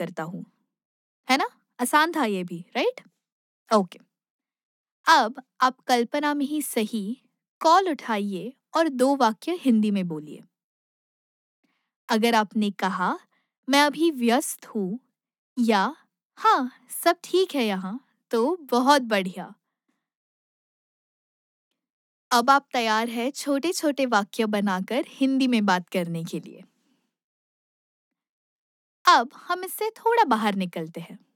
करता हूँ। है ना? आसान था ये भी, राइट? ओके। अब आप कल्पना में ही सही कॉल उठाइए और 2 वाक्य हिंदी में बोलिए। अगर आपने कहा, "मैं अभी व्यस्त हूँ" या "हाँ, सब ठीक है यहाँ", तो बहुत बढ़िया। अब आप तैयार हैं छोटे-छोटे वाक्य बनाकर हिंदी में बात करने के लिए। अब हम इससे थोड़ा बाहर निकलते हैं।